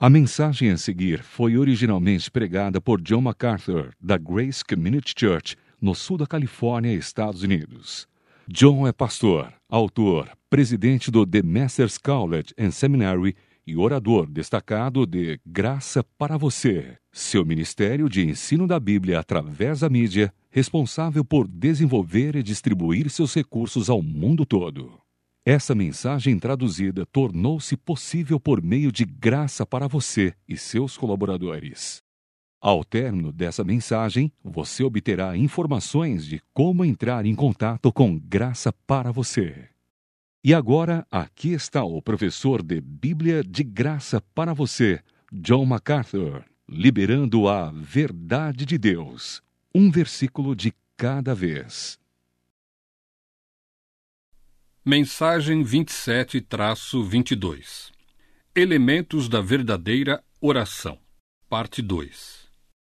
A mensagem a seguir foi originalmente pregada por John MacArthur, da Grace Community Church, no sul da Califórnia, Estados Unidos. John é pastor, autor, presidente do The Masters College and Seminary e orador destacado de Graça para Você, seu ministério de ensino da Bíblia através da mídia, responsável por desenvolver e distribuir seus recursos ao mundo todo. Essa mensagem traduzida tornou-se possível por meio de Graça para Você e seus colaboradores. Ao término dessa mensagem, você obterá informações de como entrar em contato com Graça para Você. E agora, aqui está o professor de Bíblia de Graça para Você, John MacArthur, liberando a verdade de Deus, um versículo de cada vez. Mensagem 27-22. Elementos da verdadeira oração. Parte 2.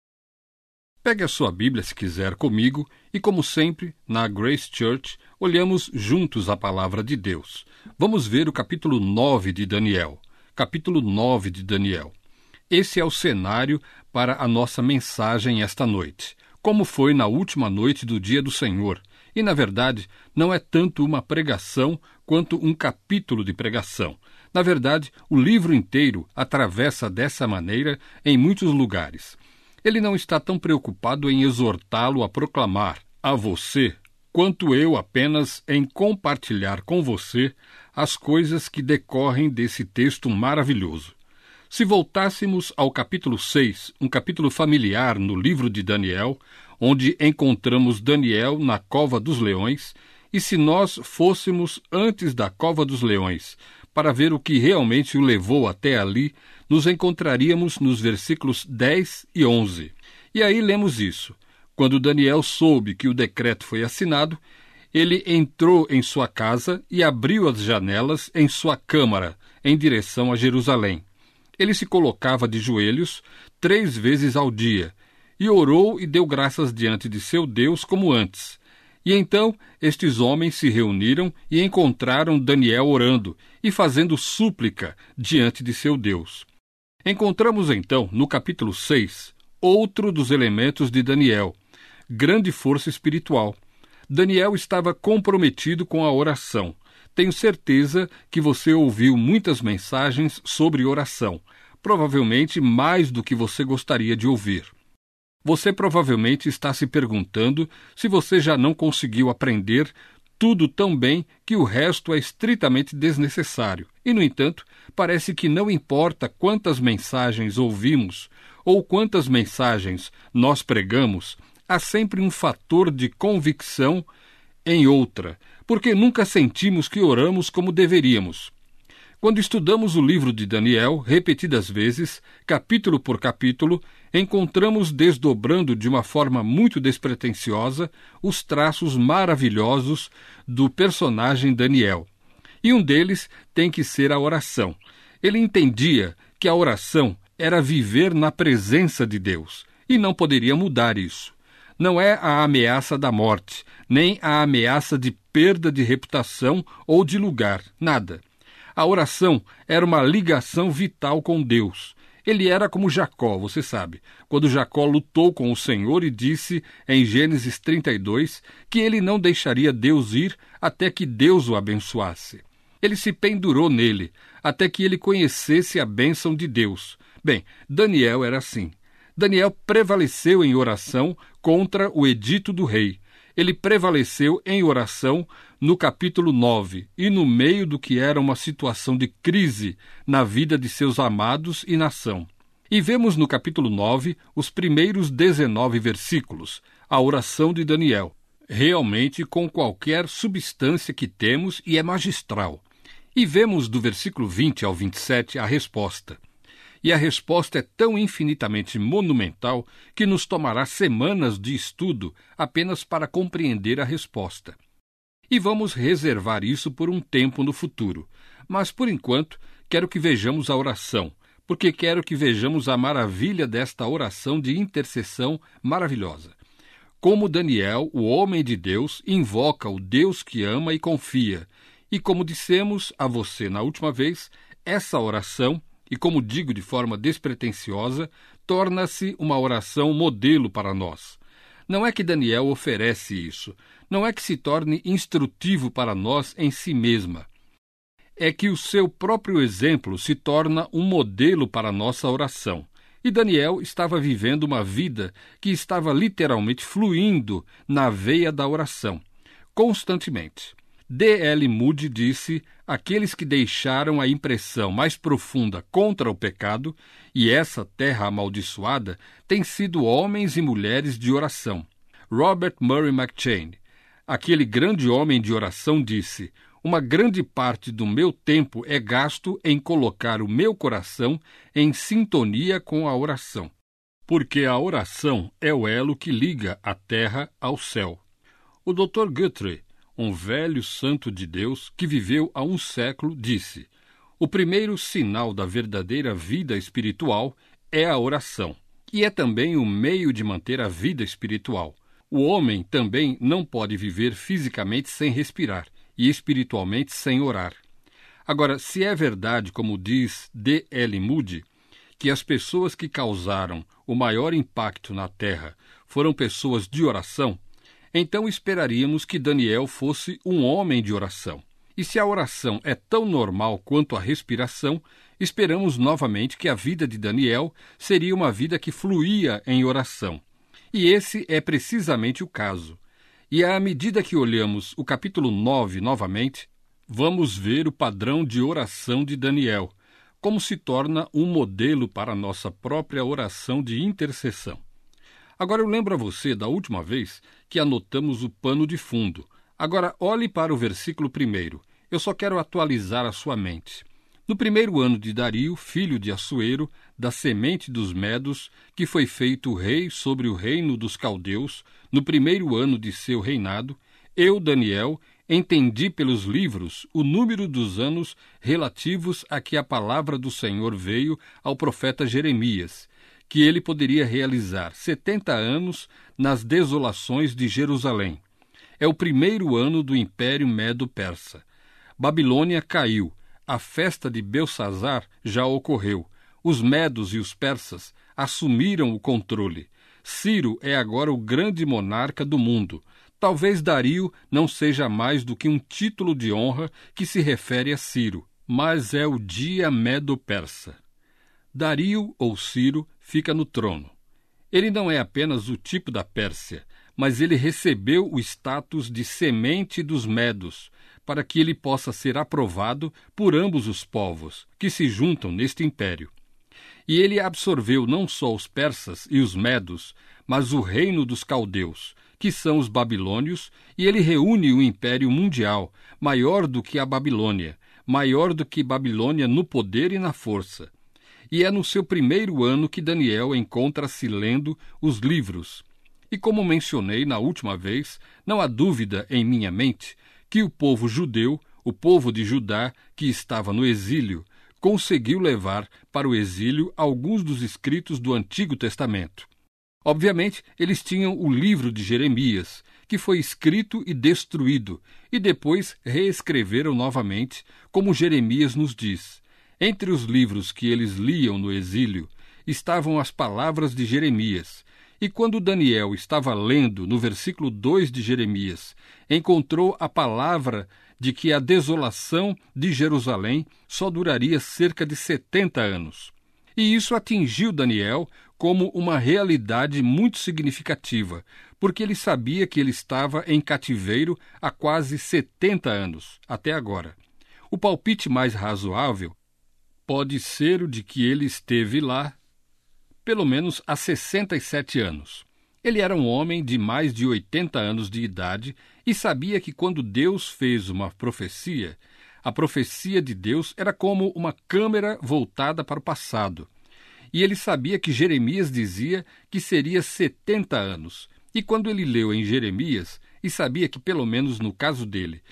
Pegue a sua Bíblia, se quiser, comigo, e como sempre, na Grace Church, olhamos juntos a palavra de Deus. Vamos ver o capítulo 9 de Daniel. Capítulo 9 de Daniel. Esse é o cenário para a nossa mensagem esta noite, como foi na última noite do dia do Senhor. E, na verdade, não é tanto uma pregação quanto um capítulo de pregação. Na verdade, o livro inteiro atravessa dessa maneira em muitos lugares. Ele não está tão preocupado em exortá-lo a proclamar a você, quanto eu apenas em compartilhar com você as coisas que decorrem desse texto maravilhoso. Se voltássemos ao capítulo 6, um capítulo familiar no livro de Daniel, onde encontramos Daniel na cova dos leões, e se nós fôssemos antes da cova dos leões, para ver o que realmente o levou até ali, nos encontraríamos nos versículos 10 e 11. E aí lemos isso. Quando Daniel soube que o decreto foi assinado, ele entrou em sua casa e abriu as janelas em sua câmara, em direção a Jerusalém. Ele se colocava de joelhos 3 vezes ao dia, e orou e deu graças diante de seu Deus como antes. E então estes homens se reuniram e encontraram Daniel orando e fazendo súplica diante de seu Deus. Encontramos então, no capítulo 6, outro dos elementos de Daniel, grande força espiritual. Daniel estava comprometido com a oração. Tenho certeza que você ouviu muitas mensagens sobre oração, provavelmente mais do que você gostaria de ouvir. Você provavelmente está se perguntando se você já não conseguiu aprender tudo tão bem que o resto é estritamente desnecessário. E, no entanto, parece que não importa quantas mensagens ouvimos ou quantas mensagens nós pregamos, há sempre um fator de convicção em outra, porque nunca sentimos que oramos como deveríamos. Quando estudamos o livro de Daniel, repetidas vezes, capítulo por capítulo, encontramos desdobrando de uma forma muito despretensiosa os traços maravilhosos do personagem Daniel. E um deles tem que ser a oração. Ele entendia que a oração era viver na presença de Deus, e não poderia mudar isso. Não é a ameaça da morte, nem a ameaça de perda de reputação ou de lugar, nada. A oração era uma ligação vital com Deus. Ele era como Jacó, você sabe, quando Jacó lutou com o Senhor e disse em Gênesis 32 que ele não deixaria Deus ir até que Deus o abençoasse. Ele se pendurou nele, até que ele conhecesse a bênção de Deus. Bem, Daniel era assim. Daniel prevaleceu em oração contra o edito do rei. Ele prevaleceu em oração no capítulo 9 e no meio do que era uma situação de crise na vida de seus amados e nação. E vemos no capítulo 9 os primeiros 19 versículos, a oração de Daniel, realmente com qualquer substância que temos e é magistral. E vemos do versículo 20 ao 27 a resposta. E a resposta é tão infinitamente monumental que nos tomará semanas de estudo apenas para compreender a resposta. E vamos reservar isso por um tempo no futuro. Mas, por enquanto, quero que vejamos a oração, porque quero que vejamos a maravilha desta oração de intercessão maravilhosa. Como Daniel, o homem de Deus, invoca o Deus que ama e confia. E como dissemos a você na última vez, essa oração e, como digo de forma despretensiosa, torna-se uma oração modelo para nós. Não é que Daniel oferece isso, não é que se torne instrutivo para nós em si mesma. É que o seu próprio exemplo se torna um modelo para a nossa oração. E Daniel estava vivendo uma vida que estava literalmente fluindo na veia da oração, constantemente. D.L. Moody disse: aqueles que deixaram a impressão mais profunda contra o pecado, e essa terra amaldiçoada, têm sido homens e mulheres de oração. Robert Murray McCheyne, aquele grande homem de oração, disse: uma grande parte do meu tempo é gasto em colocar o meu coração em sintonia com a oração, porque a oração é o elo que liga a terra ao céu. O Dr. Guthrie, um velho santo de Deus que viveu há um século, disse: o primeiro sinal da verdadeira vida espiritual é a oração, e é também o meio de manter a vida espiritual. O homem também não pode viver fisicamente sem respirar, e espiritualmente sem orar. Agora, se é verdade, como diz D.L. Moody, que as pessoas que causaram o maior impacto na Terra foram pessoas de oração, então esperaríamos que Daniel fosse um homem de oração. E se a oração é tão normal quanto a respiração, esperamos novamente que a vida de Daniel seria uma vida que fluía em oração. E esse é precisamente o caso. E à medida que olhamos o capítulo 9 novamente, vamos ver o padrão de oração de Daniel, como se torna um modelo para a nossa própria oração de intercessão. Agora eu lembro a você da última vez que anotamos o pano de fundo. Agora olhe para o versículo 1. Eu só quero atualizar a sua mente. No primeiro ano de Dario, filho de Assuero, da semente dos Medos, que foi feito rei sobre o reino dos caldeus, no primeiro ano de seu reinado, eu, Daniel, entendi pelos livros o número dos anos relativos a que a palavra do Senhor veio ao profeta Jeremias, que ele poderia realizar 70 anos nas desolações de Jerusalém. É o primeiro ano do Império Medo-Persa. Babilônia caiu. A festa de Belsazar já ocorreu. Os medos e os persas assumiram o controle. Ciro é agora o grande monarca do mundo. Talvez Dario não seja mais do que um título de honra que se refere a Ciro, mas é o dia medo-persa. Dario, ou Ciro, fica no trono. Ele não é apenas o tipo da Pérsia, mas ele recebeu o status de semente dos medos, para que ele possa ser aprovado por ambos os povos que se juntam neste império. E ele absorveu não só os persas e os medos, mas o reino dos caldeus, que são os babilônios, e ele reúne o império mundial, maior do que a Babilônia, maior do que Babilônia no poder e na força. E é no seu primeiro ano que Daniel encontra-se lendo os livros. E como mencionei na última vez, não há dúvida em minha mente que o povo judeu, o povo de Judá, que estava no exílio, conseguiu levar para o exílio alguns dos escritos do Antigo Testamento. Obviamente, eles tinham o livro de Jeremias, que foi escrito e destruído, e depois reescreveram novamente, como Jeremias nos diz. Entre os livros que eles liam no exílio estavam as palavras de Jeremias. E quando Daniel estava lendo no versículo 2 de Jeremias, encontrou a palavra de que a desolação de Jerusalém só duraria cerca de 70 anos. E isso atingiu Daniel como uma realidade muito significativa, porque ele sabia que ele estava em cativeiro há quase 70 anos, até agora. O palpite mais razoável pode ser o de que ele esteve lá pelo menos há 67 anos. Ele era um homem de mais de 80 anos de idade e sabia que quando Deus fez uma profecia, a profecia de Deus era como uma câmera voltada para o passado. E ele sabia que Jeremias dizia que seria 70 anos. E quando ele leu em Jeremias, e sabia que, pelo menos no caso dele,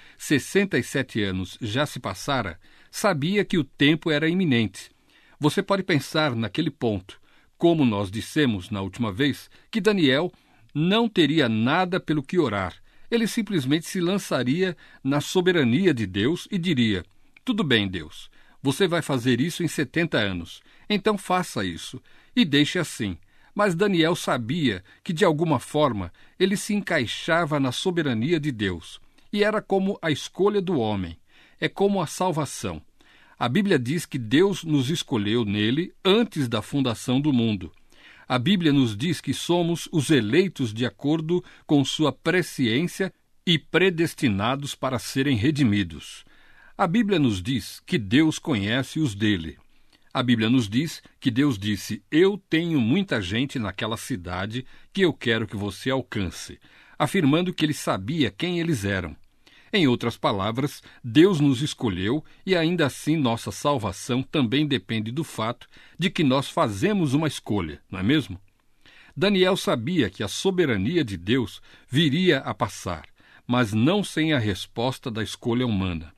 67 anos já se passara, sabia que o tempo era iminente. Você pode pensar naquele ponto, como nós dissemos na última vez, que Daniel não teria nada pelo que orar. Ele simplesmente se lançaria na soberania de Deus e diria: tudo bem, Deus, Você vai fazer isso em 70 anos. Então faça isso e deixe assim. Mas Daniel sabia que, de alguma forma, ele se encaixava na soberania de Deus. E era como a escolha do homem. É como a salvação. A Bíblia diz que Deus nos escolheu nele antes da fundação do mundo. A Bíblia nos diz que somos os eleitos de acordo com sua presciência e predestinados para serem redimidos. A Bíblia nos diz que Deus conhece os dele. A Bíblia nos diz que Deus disse: eu tenho muita gente naquela cidade que eu quero que você alcance, afirmando que ele sabia quem eles eram. Em outras palavras, Deus nos escolheu e ainda assim nossa salvação também depende do fato de que nós fazemos uma escolha, não é mesmo? Daniel sabia que a soberania de Deus viria a passar, mas não sem a resposta da escolha humana.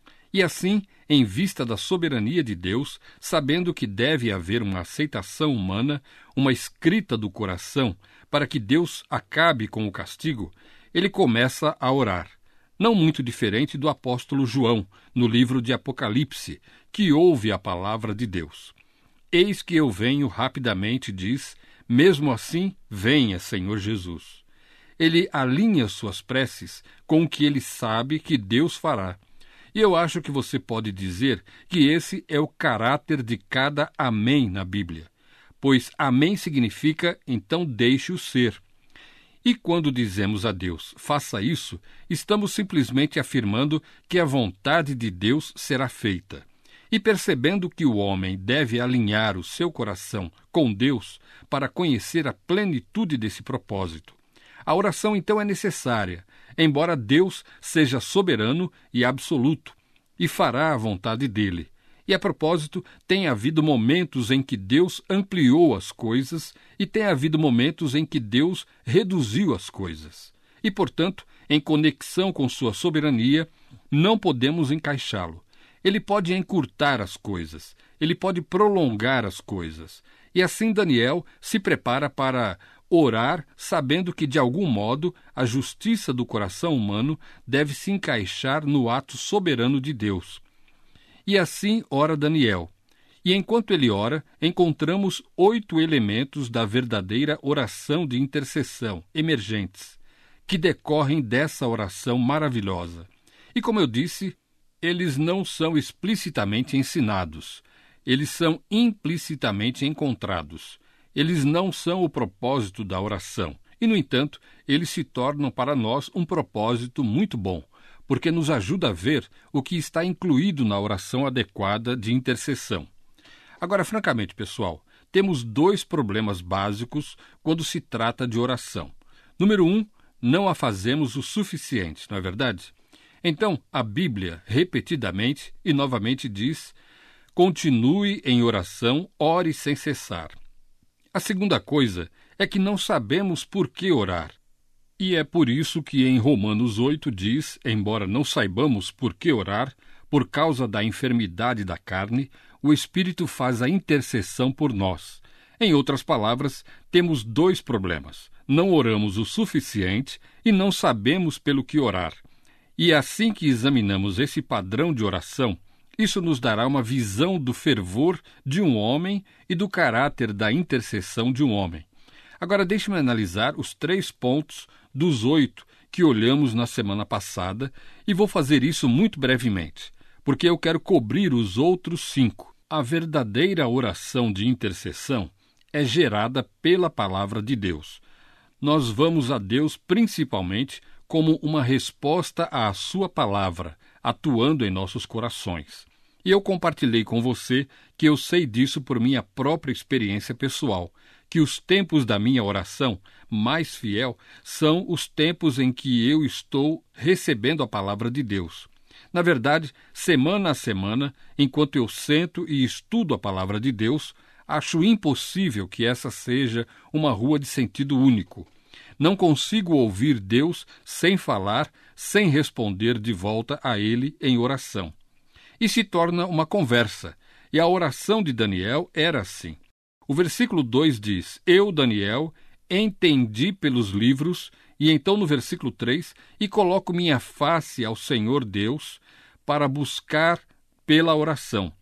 E assim, em vista da soberania de Deus, sabendo que deve haver uma aceitação humana, uma escrita do coração, para que Deus acabe com o castigo, ele começa a orar. Não muito diferente do apóstolo João, no livro de Apocalipse, que ouve a palavra de Deus. Eis que eu venho rapidamente, diz, mesmo assim, venha, Senhor Jesus. Ele alinha suas preces com o que ele sabe que Deus fará. E eu acho que você pode dizer que esse é o caráter de cada amém na Bíblia, pois amém significa, então deixe-o ser. E quando dizemos a Deus, faça isso, estamos simplesmente afirmando que a vontade de Deus será feita. E percebendo que o homem deve alinhar o seu coração com Deus para conhecer a plenitude desse propósito. A oração, então, é necessária, embora Deus seja soberano e absoluto, e fará a vontade dele. E, a propósito, tem havido momentos em que Deus ampliou as coisas e tem havido momentos em que Deus reduziu as coisas. E, portanto, em conexão com sua soberania, não podemos encaixá-lo. Ele pode encurtar as coisas, ele pode prolongar as coisas. E assim Daniel se prepara para orar, sabendo que, de algum modo, a justiça do coração humano deve se encaixar no ato soberano de Deus. E assim ora Daniel. E enquanto ele ora, encontramos 8 elementos da verdadeira oração de intercessão, emergentes, que decorrem dessa oração maravilhosa. E como eu disse, eles não são explicitamente ensinados, eles são implicitamente encontrados. Eles não são o propósito da oração, e, no entanto, eles se tornam para nós um propósito muito bom, porque nos ajuda a ver o que está incluído na oração adequada de intercessão. Agora, francamente, pessoal, temos 2 problemas básicos quando se trata de oração. Número 1, não a fazemos o suficiente, não é verdade? Então, a Bíblia, repetidamente e novamente diz: continue em oração, ore sem cessar. A segunda coisa é que não sabemos por que orar. E é por isso que em Romanos 8 diz, embora não saibamos por que orar, por causa da enfermidade da carne, o Espírito faz a intercessão por nós. Em outras palavras, temos 2 problemas. Não oramos o suficiente e não sabemos pelo que orar. E assim que examinamos esse padrão de oração, isso nos dará uma visão do fervor de um homem e do caráter da intercessão de um homem. Agora deixe-me analisar os 3 pontos dos 8 que olhamos na semana passada e vou fazer isso muito brevemente, porque eu quero cobrir os outros 5. A verdadeira oração de intercessão é gerada pela palavra de Deus. Nós vamos a Deus principalmente como uma resposta à sua palavra, atuando em nossos corações. E eu compartilhei com você que eu sei disso por minha própria experiência pessoal, que os tempos da minha oração mais fiel são os tempos em que eu estou recebendo a palavra de Deus. Na verdade, semana a semana, enquanto eu sento e estudo a palavra de Deus, acho impossível que essa seja uma rua de sentido único. Não consigo ouvir Deus sem falar, sem responder de volta a Ele em oração. E se torna uma conversa. E a oração de Daniel era assim. O versículo 2 diz: eu, Daniel, entendi pelos livros, e então no versículo 3, e coloco minha face ao Senhor Deus para buscar pela oração.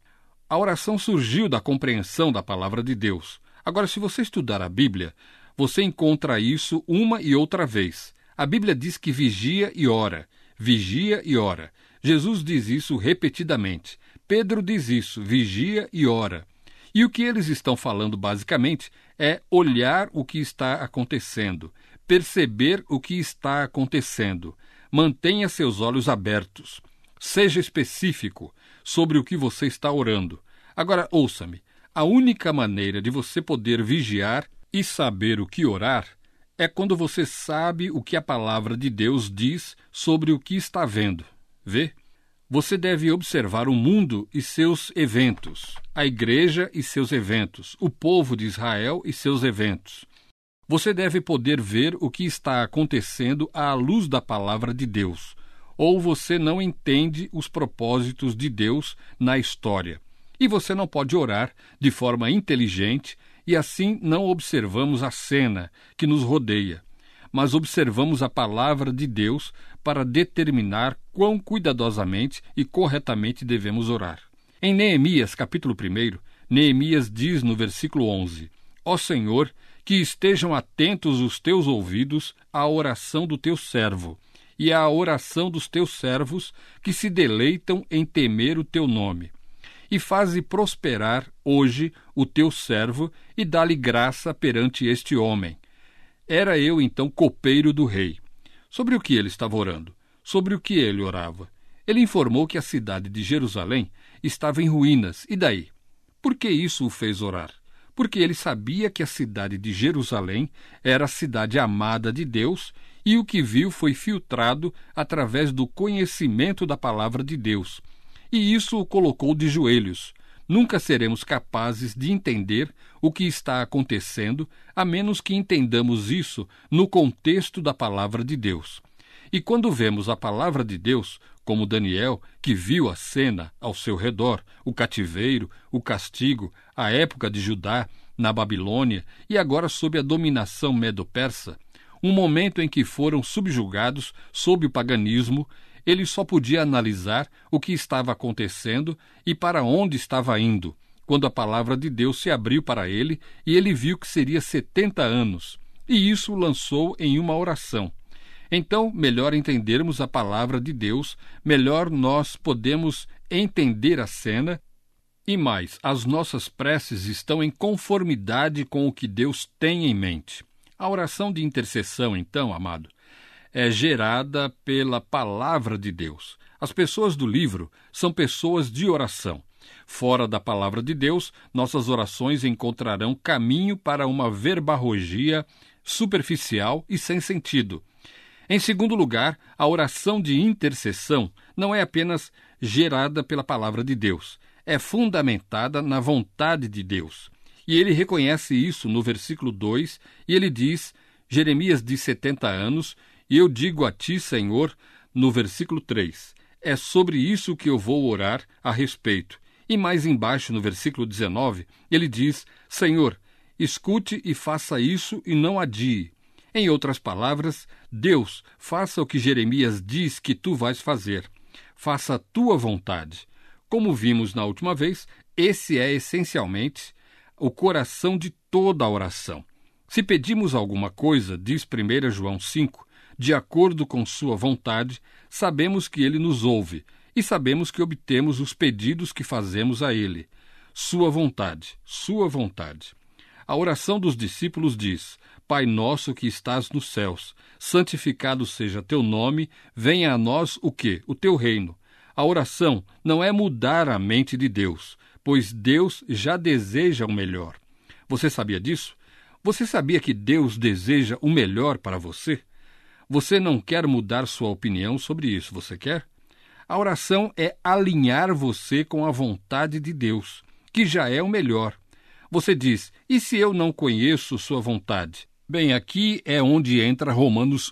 A oração surgiu da compreensão da palavra de Deus. Agora, se você estudar a Bíblia, você encontra isso uma e outra vez. A Bíblia diz que vigia e ora. Vigia e ora. Jesus diz isso repetidamente. Pedro diz isso, vigia e ora. E o que eles estão falando basicamente é olhar o que está acontecendo, perceber o que está acontecendo. Mantenha seus olhos abertos. Seja específico sobre o que você está orando. Agora, ouça-me. A única maneira de você poder vigiar e saber o que orar é quando você sabe o que a palavra de Deus diz sobre o que está vendo. Vê? Você deve observar o mundo e seus eventos, a igreja e seus eventos, o povo de Israel e seus eventos. Você deve poder ver o que está acontecendo à luz da palavra de Deus, ou você não entende os propósitos de Deus na história. E você não pode orar de forma inteligente e assim não observamos a cena que nos rodeia, mas observamos a palavra de Deus para determinar quão cuidadosamente e corretamente devemos orar. Em Neemias, capítulo 1, Neemias diz no versículo 11: Ó Senhor, que estejam atentos os teus ouvidos à oração do teu servo e à oração dos teus servos que se deleitam em temer o teu nome. E faze prosperar hoje o teu servo e dá-lhe graça perante este homem. Era eu, então, copeiro do rei. Sobre o que ele estava orando? Sobre o que ele orava? Ele informou que a cidade de Jerusalém estava em ruínas. E daí? Por que isso o fez orar? Porque ele sabia que a cidade de Jerusalém era a cidade amada de Deus e o que viu foi filtrado através do conhecimento da palavra de Deus. E isso o colocou de joelhos. Nunca seremos capazes de entender o que está acontecendo, a menos que entendamos isso no contexto da palavra de Deus. E quando vemos a palavra de Deus, como Daniel, que viu a cena ao seu redor, o cativeiro, o castigo, a época de Judá, na Babilônia e agora sob a dominação medo-persa, um momento em que foram subjugados sob o paganismo, ele só podia analisar o que estava acontecendo e para onde estava indo, quando a palavra de Deus se abriu para ele e ele viu que seria 70 anos, e isso o lançou em uma oração. Então, melhor entendermos a palavra de Deus, melhor nós podemos entender a cena, e mais, as nossas preces estão em conformidade com o que Deus tem em mente. A oração de intercessão, então, amado, é gerada pela palavra de Deus. As pessoas do livro são pessoas de oração. Fora da palavra de Deus, nossas orações encontrarão caminho para uma verborragia superficial e sem sentido. Em segundo lugar, a oração de intercessão não é apenas gerada pela palavra de Deus, é fundamentada na vontade de Deus. E ele reconhece isso no versículo 2, e ele diz, Jeremias de 70 anos, e eu digo a ti, Senhor, no versículo 3, é sobre isso que eu vou orar a respeito. E mais embaixo, no versículo 19, ele diz, Senhor, escute e faça isso e não adie. Em outras palavras, Deus, faça o que Jeremias diz que tu vais fazer. Faça a tua vontade. Como vimos na última vez, esse é essencialmente o coração de toda a oração. Se pedimos alguma coisa, diz 1 João 5, de acordo com sua vontade, sabemos que ele nos ouve e sabemos que obtemos os pedidos que fazemos a ele. Sua vontade, sua vontade. A oração dos discípulos diz, Pai nosso que estás nos céus, santificado seja teu nome, venha a nós o quê? O teu reino. A oração não é mudar a mente de Deus, pois Deus já deseja o melhor. Você sabia disso? Você sabia que Deus deseja o melhor para você? Você não quer mudar sua opinião sobre isso, você quer? A oração é alinhar você com a vontade de Deus, que já é o melhor. Você diz, e se eu não conheço sua vontade? Bem, aqui é onde entra Romanos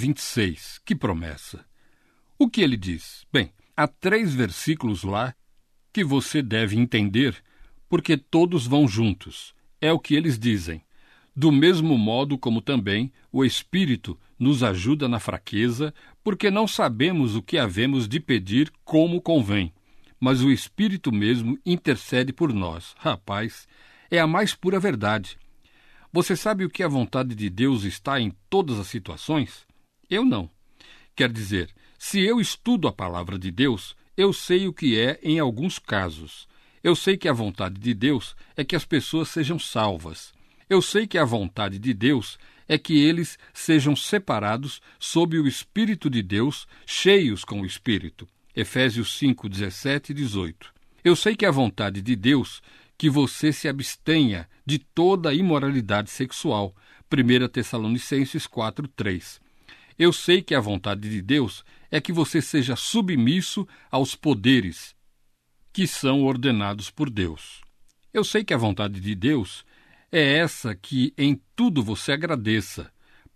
8:26. Que promessa! O que ele diz? Bem, há 3 versículos lá que você deve entender, porque todos vão juntos. É o que eles dizem. Do mesmo modo como também o Espírito nos ajuda na fraqueza, porque não sabemos o que havemos de pedir como convém. mas o Espírito mesmo intercede por nós. Rapaz, é a mais pura verdade. Você sabe o que a vontade de Deus está em todas as situações? Eu não. Quer dizer, se eu estudo a palavra de Deus, eu sei o que é em alguns casos. Eu sei que a vontade de Deus é que as pessoas sejam salvas. Eu sei que a vontade de Deus é que eles sejam separados sob o Espírito de Deus, cheios com o Espírito. Efésios 5, 17 e 18. Eu sei que a vontade de Deus que você se abstenha de toda imoralidade sexual. 1 Tessalonicenses 4, 3. Eu sei que a vontade de Deus é que você seja submisso aos poderes que são ordenados por Deus. Eu sei que a vontade de Deus é essa que em tudo você agradeça.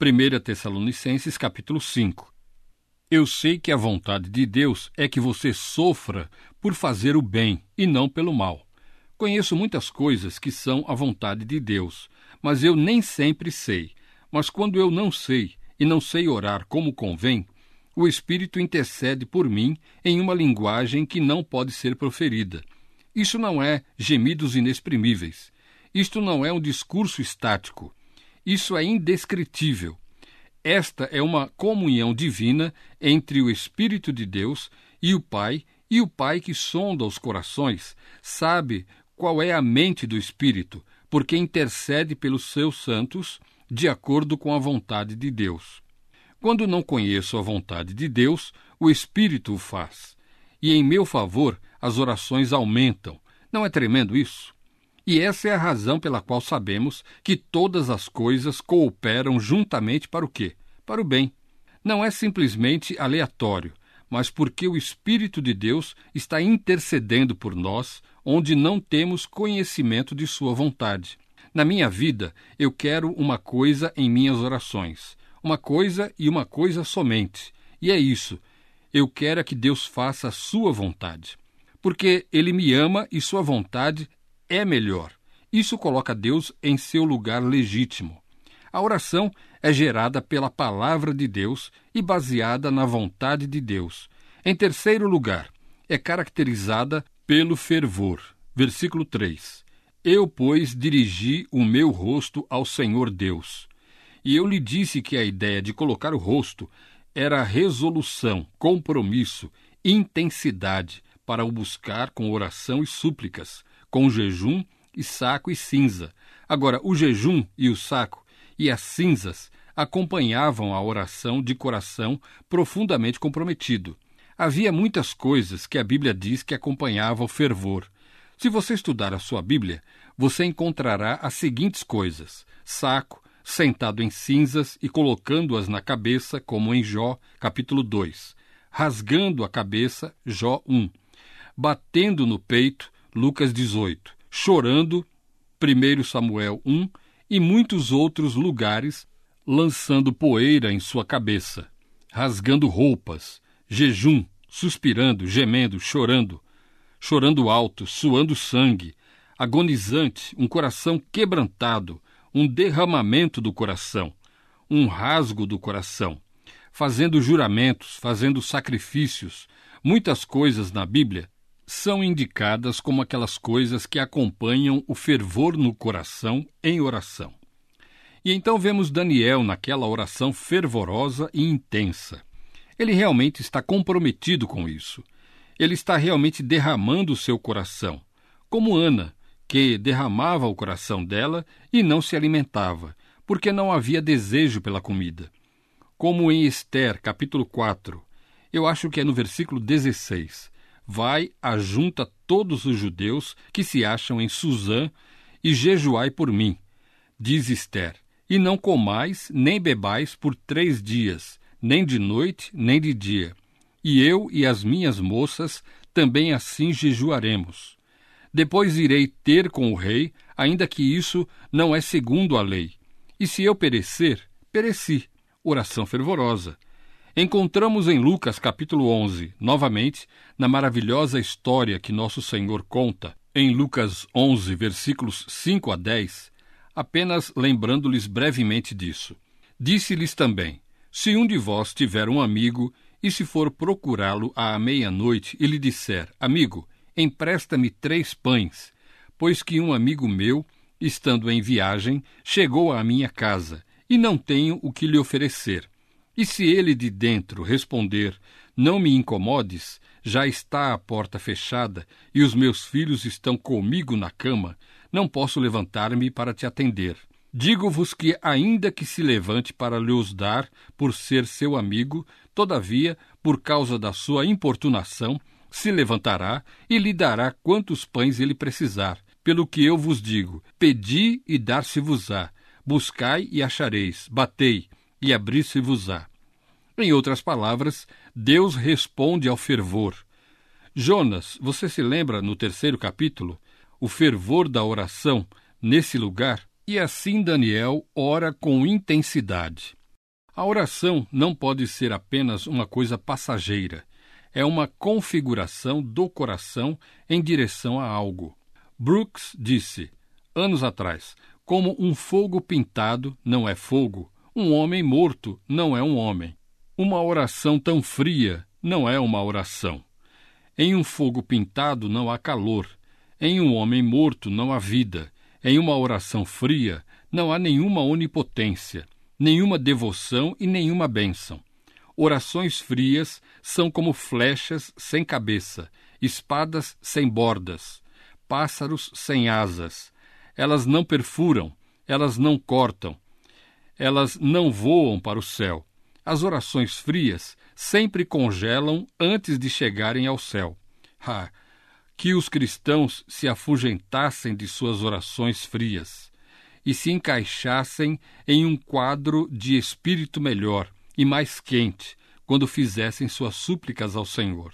1 Tessalonicenses capítulo 5. Eu sei que a vontade de Deus é que você sofra por fazer o bem e não pelo mal. Conheço muitas coisas que são a vontade de Deus, mas eu nem sempre sei. Mas quando eu não sei e não sei orar como convém, o Espírito intercede por mim em uma linguagem que não pode ser proferida. Isso não é gemidos inexprimíveis. Isto não é um discurso estático. Isso é indescritível. Esta é uma comunhão divina entre o Espírito de Deus e o Pai que sonda os corações, sabe qual é a mente do Espírito, porque intercede pelos seus santos de acordo com a vontade de Deus. Quando não conheço a vontade de Deus, o Espírito o faz. E em meu favor, as orações aumentam. Não é tremendo isso? E essa é a razão pela qual sabemos que todas as coisas cooperam juntamente para o quê? Para o bem. Não é simplesmente aleatório, mas porque o Espírito de Deus está intercedendo por nós, onde não temos conhecimento de sua vontade. Na minha vida, eu quero uma coisa em minhas orações. Uma coisa e uma coisa somente. E é isso. Eu quero que Deus faça a sua vontade. Porque Ele me ama e sua vontade é melhor. Isso coloca Deus em seu lugar legítimo. A oração é gerada pela palavra de Deus e baseada na vontade de Deus. Em terceiro lugar, é caracterizada pelo fervor. Versículo 3. Eu, pois, dirigi o meu rosto ao Senhor Deus. E eu lhe disse que a ideia de colocar o rosto era resolução, compromisso, intensidade para o buscar com oração e súplicas, com jejum e saco e cinza. Agora, o jejum e o saco e as cinzas acompanhavam a oração de coração profundamente comprometido. Havia muitas coisas que a Bíblia diz que acompanhavam o fervor. Se você estudar a sua Bíblia, você encontrará as seguintes coisas: saco, sentado em cinzas e colocando-as na cabeça, como em Jó, capítulo 2. Rasgando a cabeça, Jó 1. Batendo no peito, Lucas 18. Chorando, 1 Samuel 1. E muitos outros lugares, lançando poeira em sua cabeça. Rasgando roupas, jejum, suspirando, gemendo, chorando alto, suando sangue, agonizante, um coração quebrantado, um derramamento do coração, um rasgo do coração, fazendo juramentos, fazendo sacrifícios. Muitas coisas na Bíblia são indicadas como aquelas coisas que acompanham o fervor no coração em oração. E então vemos Daniel naquela oração fervorosa e intensa. Ele realmente está comprometido com isso. Ele está realmente derramando o seu coração, como Ana, que derramava o coração dela e não se alimentava, porque não havia desejo pela comida. Como em Esther, capítulo 4, eu acho que é no versículo 16, vai, ajunta todos os judeus que se acham em Suzã e jejuai por mim, diz Esther, e não comais nem bebais por 3 dias, nem de noite nem de dia. E eu e as minhas moças também assim jejuaremos. Depois irei ter com o rei, ainda que isso não é segundo a lei. E se eu perecer, pereci. Oração fervorosa. Encontramos em Lucas capítulo 11, novamente, na maravilhosa história que nosso Senhor conta, em Lucas 11, versículos 5 a 10, apenas lembrando-lhes brevemente disso. Disse-lhes também: se um de vós tiver um amigo, e se for procurá-lo à meia-noite e lhe disser: amigo, empresta-me 3 pães, pois que um amigo meu, estando em viagem, chegou à minha casa, e não tenho o que lhe oferecer. E se ele de dentro responder, não me incomodes, já está a porta fechada, e os meus filhos estão comigo na cama, não posso levantar-me para te atender. Digo-vos que, ainda que se levante para lhe os dar, por ser seu amigo, todavia, por causa da sua importunação, se levantará e lhe dará quantos pães ele precisar. Pelo que eu vos digo, pedi e dar-se-vos-á, buscai e achareis, batei e abrir-se-vos-á. Em outras palavras, Deus responde ao fervor. Jonas, você se lembra no 3º capítulo? O fervor da oração nesse lugar? E assim Daniel ora com intensidade. A oração não pode ser apenas uma coisa passageira. É uma configuração do coração em direção a algo. Brooks disse, anos atrás, como um fogo pintado não é fogo, um homem morto não é um homem. Uma oração tão fria não é uma oração. Em um fogo pintado não há calor. Em um homem morto não há vida. Em uma oração fria não há nenhuma onipotência, nenhuma devoção e nenhuma bênção. Orações frias são como flechas sem cabeça, espadas sem bordas, pássaros sem asas. Elas não perfuram, elas não cortam, elas não voam para o céu. As orações frias sempre congelam antes de chegarem ao céu. Que os cristãos se afugentassem de suas orações frias e se encaixassem em um quadro de espírito melhor e mais quente quando fizessem suas súplicas ao Senhor.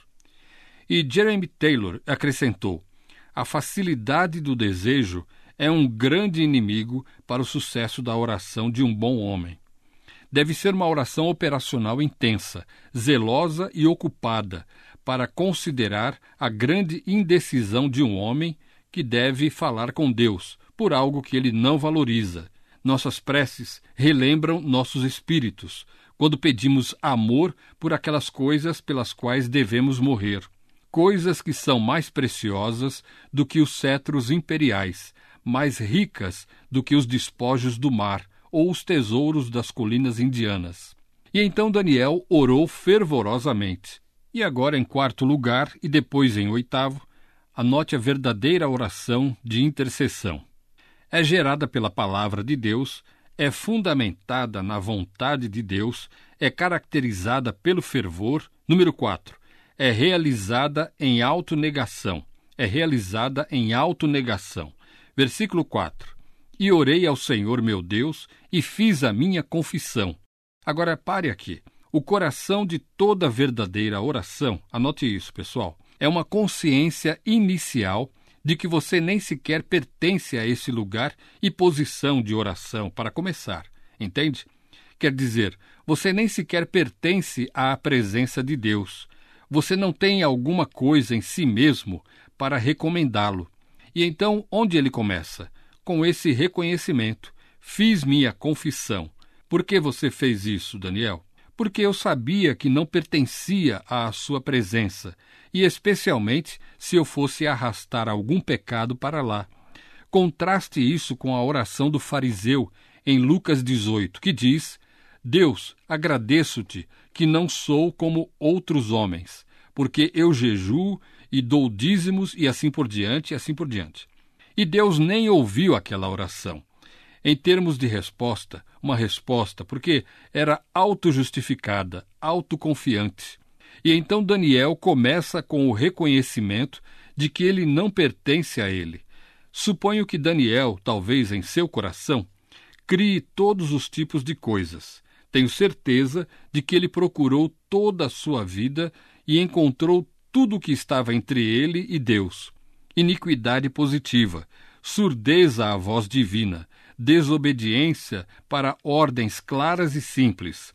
E Jeremy Taylor acrescentou, a facilidade do desejo é um grande inimigo para o sucesso da oração de um bom homem. Deve ser uma oração operacional intensa, zelosa e ocupada, para considerar a grande indecisão de um homem que deve falar com Deus por algo que ele não valoriza. Nossas preces relembram nossos espíritos, quando pedimos amor por aquelas coisas pelas quais devemos morrer. Coisas que são mais preciosas do que os cetros imperiais, mais ricas do que os despojos do mar ou os tesouros das colinas indianas. E então Daniel orou fervorosamente. E agora, em 4º lugar, e depois em 8º, anote a verdadeira oração de intercessão. É gerada pela palavra de Deus, é fundamentada na vontade de Deus, é caracterizada pelo fervor. Número 4, é realizada em autonegação. É realizada em autonegação. Versículo 4. E orei ao Senhor meu Deus e fiz a minha confissão. Agora pare aqui. O coração de toda verdadeira oração, anote isso, pessoal, é uma consciência inicial de que você nem sequer pertence a esse lugar e posição de oração para começar, entende? Quer dizer, você nem sequer pertence à presença de Deus. Você não tem alguma coisa em si mesmo para recomendá-lo. E então, onde ele começa? Com esse reconhecimento. Fiz minha confissão. Por que você fez isso, Daniel? Porque eu sabia que não pertencia à sua presença, e especialmente se eu fosse arrastar algum pecado para lá. Contraste isso com a oração do fariseu em Lucas 18, que diz, Deus, agradeço-te que não sou como outros homens, porque eu jejuo e dou dízimos e assim por diante, e assim por diante. E Deus nem ouviu aquela oração. Em termos de resposta, uma resposta, porque era autojustificada, autoconfiante. E então Daniel começa com o reconhecimento de que ele não pertence a ele. Suponho que Daniel, talvez em seu coração, crie todos os tipos de coisas. Tenho certeza de que ele procurou toda a sua vida e encontrou tudo o que estava entre ele e Deus. Iniquidade positiva, surdeza à voz divina, desobediência para ordens claras e simples,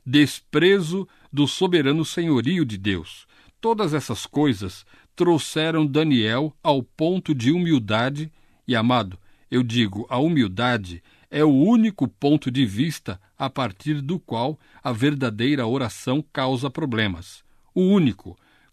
desprezo do soberano senhorio de Deus. Todas essas coisas trouxeram Daniel ao ponto de humildade e, amado, eu digo, a humildade é o único ponto de vista a partir do qual a verdadeira oração causa problemas. O único.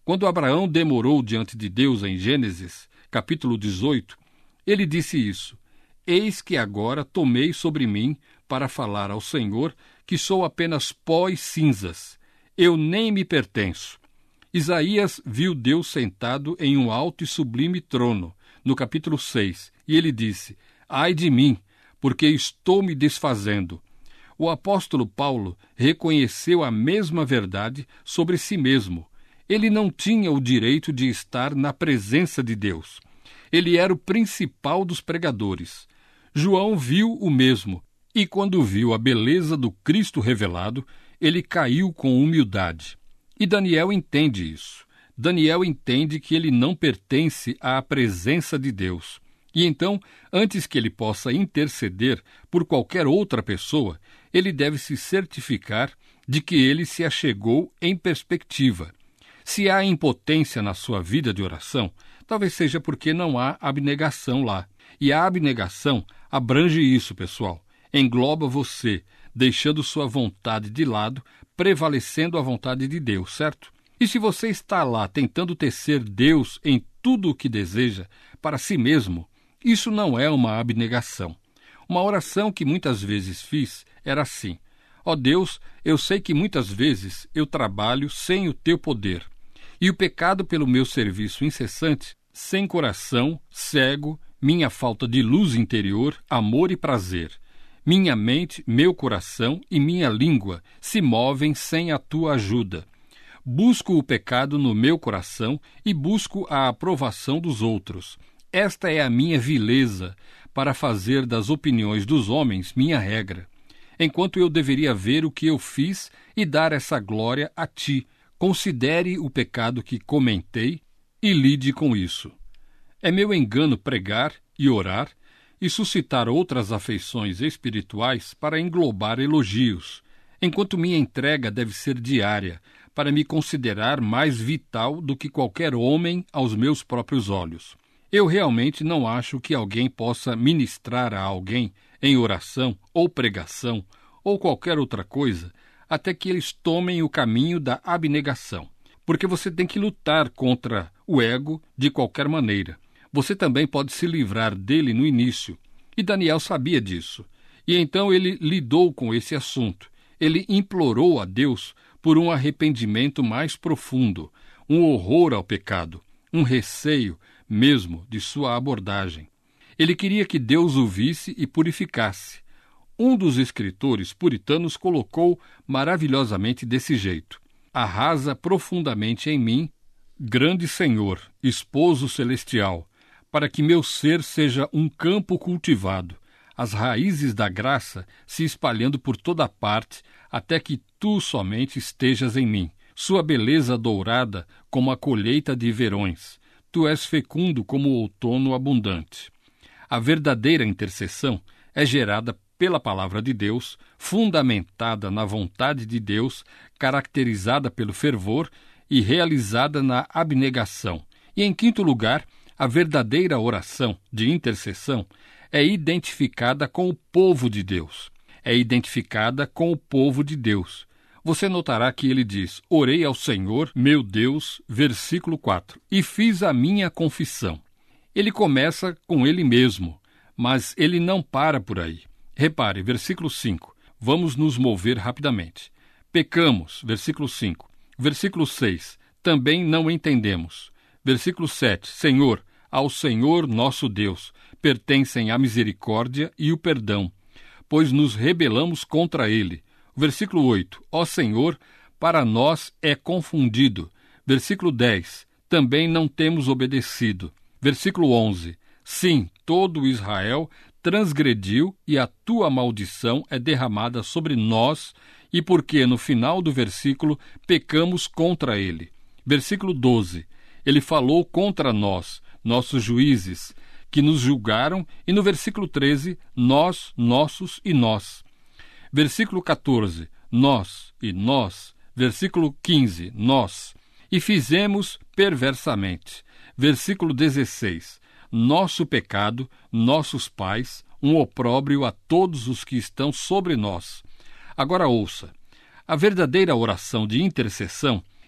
Quando Abraão demorou diante de Deus em Gênesis, capítulo 18, ele disse isso: Eis que agora tomei sobre mim para falar ao Senhor que sou apenas pó e cinzas. Eu nem me pertenço. Isaías viu Deus sentado em um alto e sublime trono, no capítulo 6, e ele disse: Ai de mim, porque estou me desfazendo. O apóstolo Paulo reconheceu a mesma verdade sobre si mesmo. Ele não tinha o direito de estar na presença de Deus. Ele era o principal dos pregadores. João viu o mesmo, e quando viu a beleza do Cristo revelado, ele caiu com humildade. E Daniel entende isso. Daniel entende que ele não pertence à presença de Deus. E então, antes que ele possa interceder por qualquer outra pessoa, ele deve se certificar de que ele se achegou em perspectiva. Se há impotência na sua vida de oração, talvez seja porque não há abnegação lá. E a abnegação abrange isso, pessoal. Engloba você, deixando sua vontade de lado, prevalecendo a vontade de Deus, certo? E se você está lá tentando tecer Deus em tudo o que deseja para si mesmo, isso não é uma abnegação. Uma oração que muitas vezes fiz era assim: Ó Deus, eu sei que muitas vezes eu trabalho sem o teu poder, e o pecado pelo meu serviço incessante, sem coração, cego, minha falta de luz interior, amor e prazer. Minha mente, meu coração e minha língua se movem sem a tua ajuda. Busco o pecado no meu coração e busco a aprovação dos outros. Esta é a minha vileza, para fazer das opiniões dos homens minha regra, enquanto eu deveria ver o que eu fiz e dar essa glória a ti. Considere o pecado que comentei e lide com isso. É meu engano pregar e orar e suscitar outras afeições espirituais para englobar elogios, enquanto minha entrega deve ser diária, para me considerar mais vital do que qualquer homem aos meus próprios olhos. Eu realmente não acho que alguém possa ministrar a alguém em oração ou pregação ou qualquer outra coisa até que eles tomem o caminho da abnegação, porque você tem que lutar contra o ego de qualquer maneira. Você também pode se livrar dele no início, e Daniel sabia disso. E então ele lidou com esse assunto. Ele implorou a Deus por um arrependimento mais profundo, um horror ao pecado, um receio mesmo de sua abordagem. Ele queria que Deus o visse e purificasse. Um dos escritores puritanos colocou maravilhosamente desse jeito: Arrasa profundamente em mim, grande Senhor, esposo celestial, para que meu ser seja um campo cultivado, as raízes da graça se espalhando por toda parte, até que tu somente estejas em mim. Sua beleza dourada como a colheita de verões. Tu és fecundo como o outono abundante. A verdadeira intercessão é gerada pela palavra de Deus, fundamentada na vontade de Deus, caracterizada pelo fervor e realizada na abnegação. E, em quinto lugar, a verdadeira oração de intercessão é identificada com o povo de Deus. É identificada com o povo de Deus. Você notará que ele diz: Orei ao Senhor, meu Deus, versículo 4, e fiz a minha confissão. Ele começa com ele mesmo, mas ele não para por aí. Repare, versículo 5. Vamos nos mover rapidamente. Pecamos, versículo 5. Versículo 6. Também não entendemos. Versículo 7. Senhor, ao Senhor nosso Deus pertencem a misericórdia e o perdão, pois nos rebelamos contra ele. Versículo 8. Ó Senhor, para nós é confundido. Versículo 10. Também não temos obedecido. Versículo 11. Sim, todo Israel transgrediu e a tua maldição é derramada sobre nós, e porque no final do versículo pecamos contra ele. Versículo 12. Ele falou contra nós, nossos juízes, que nos julgaram, e no versículo 13, nós, nossos e nós. Versículo 14, nós e nós. Versículo 15, nós. E fizemos perversamente. Versículo 16, nosso pecado, nossos pais, um opróbrio a todos os que estão sobre nós. Agora ouça, a verdadeira oração de intercessão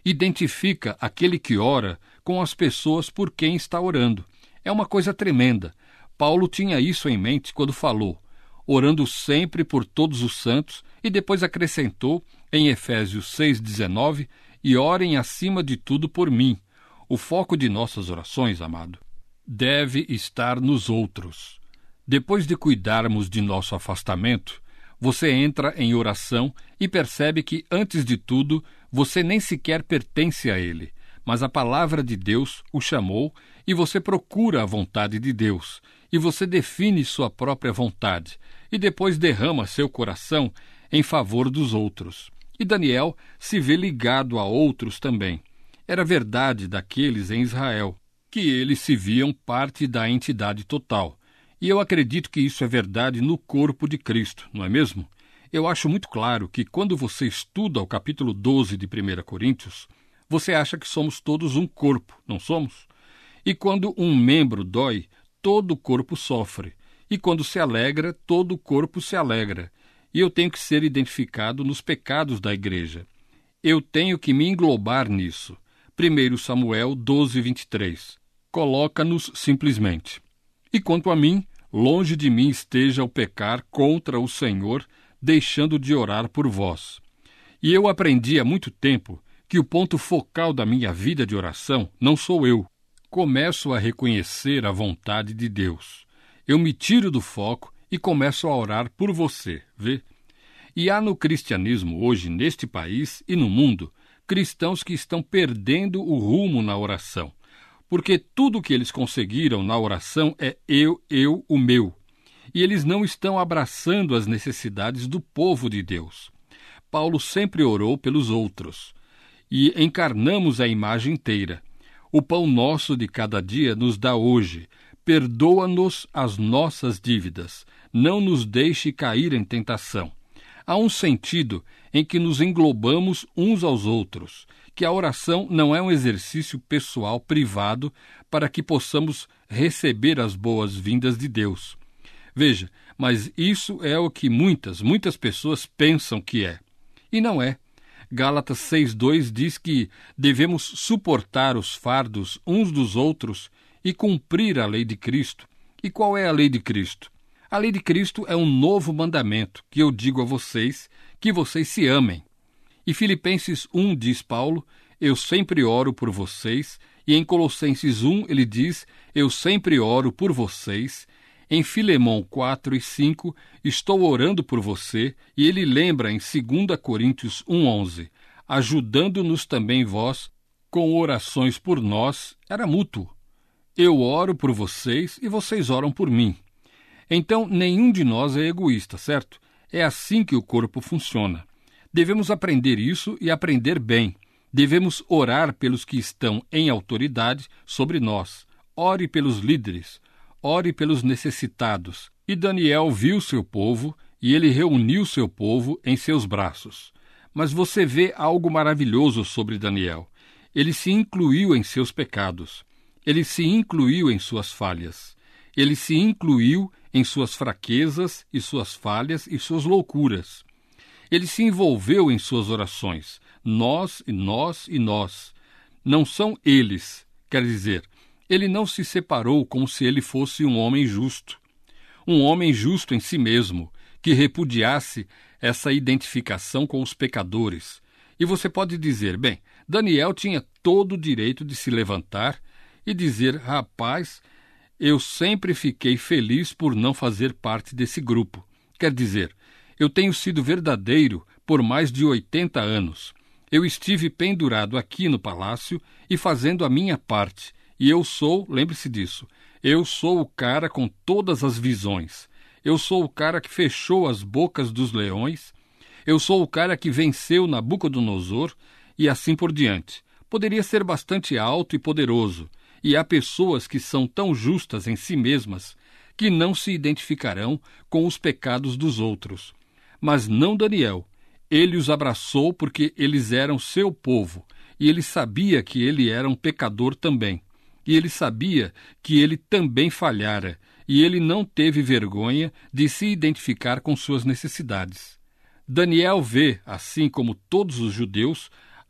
Identifica aquele que ora com as pessoas por quem está orando. É uma coisa tremenda. Paulo tinha isso em mente quando falou, orando sempre por todos os santos, e depois acrescentou em Efésios 6,19, e orem acima de tudo por mim. O foco de nossas orações, amado, deve estar nos outros. Depois de cuidarmos de nosso afastamento, você entra em oração e percebe que, antes de tudo, você nem sequer pertence a ele, mas a palavra de Deus o chamou e você procura a vontade de Deus, e você define sua própria vontade, e depois derrama seu coração em favor dos outros. E Daniel se vê ligado a outros também. Era verdade daqueles em Israel, que eles se viam parte da entidade total. E eu acredito que isso é verdade no corpo de Cristo, não é mesmo? Eu acho muito claro que quando você estuda o capítulo 12 de 1 Coríntios, você acha que somos todos um corpo, não somos? E quando um membro dói, todo o corpo sofre. E quando se alegra, todo o corpo se alegra. E eu tenho que ser identificado nos pecados da igreja. Eu tenho que me englobar nisso. 1 Samuel 12:23. Coloca-nos simplesmente. E quanto a mim, longe de mim esteja o pecar contra o Senhor, deixando de orar por vós. E eu aprendi há muito tempo que o ponto focal da minha vida de oração não sou eu. Começo a reconhecer a vontade de Deus. Eu me tiro do foco e começo a orar por você, vê? E há no cristianismo hoje, neste país e no mundo, cristãos que estão perdendo o rumo na oração. Porque tudo o que eles conseguiram na oração é eu, o meu. E eles não estão abraçando as necessidades do povo de Deus. Paulo sempre orou pelos outros. E encarnamos a imagem inteira. O pão nosso de cada dia nos dá hoje. Perdoa-nos as nossas dívidas. Não nos deixe cair em tentação. Há um sentido em que nos englobamos uns aos outros, que a oração não é um exercício pessoal privado para que possamos receber as boas-vindas de Deus. Veja, mas isso é o que muitas pessoas pensam que é. E não é. Gálatas 6:2 diz que devemos suportar os fardos uns dos outros e cumprir a lei de Cristo. E qual é a lei de Cristo? A lei de Cristo é um novo mandamento que eu digo a vocês, que vocês se amem. E Filipenses 1 diz Paulo, eu sempre oro por vocês. E em Colossenses 1 ele diz, eu sempre oro por vocês. Em Filemão 4:5, estou orando por você. E ele lembra em 2 Coríntios 1:11, ajudando-nos também vós, com orações por nós, era mútuo. Eu oro por vocês e vocês oram por mim. Então, nenhum de nós é egoísta, certo? É assim que o corpo funciona. Devemos aprender isso e aprender bem. Devemos orar pelos que estão em autoridade sobre nós. Ore pelos líderes. Ore pelos necessitados. E Daniel viu seu povo e ele reuniu seu povo em seus braços. Mas você vê algo maravilhoso sobre Daniel. Ele se incluiu em seus pecados. Ele se incluiu em suas falhas. Ele se incluiu em suas fraquezas e suas falhas e suas loucuras. Ele se envolveu em suas orações. Nós e nós e nós. Não são eles. Quer dizer, ele não se separou como se ele fosse um homem justo. Um homem justo em si mesmo, que repudiasse essa identificação com os pecadores. E você pode dizer, bem, Daniel tinha todo o direito de se levantar e dizer, rapaz, eu sempre fiquei feliz por não fazer parte desse grupo. Quer dizer, eu tenho sido verdadeiro por mais de 80 anos. Eu estive pendurado aqui no palácio e fazendo a minha parte. E eu sou, lembre-se disso, eu sou o cara com todas as visões. Eu sou o cara que fechou as bocas dos leões. Eu sou o cara que venceu Nabucodonosor e assim por diante. Poderia ser bastante alto e poderoso. E há pessoas que são tão justas em si mesmas que não se identificarão com os pecados dos outros. Mas não Daniel. Ele os abraçou porque eles eram seu povo, e ele sabia que ele era um pecador também. E ele sabia que ele também falhara, e ele não teve vergonha de se identificar com suas necessidades. Daniel vê, assim como todos os judeus,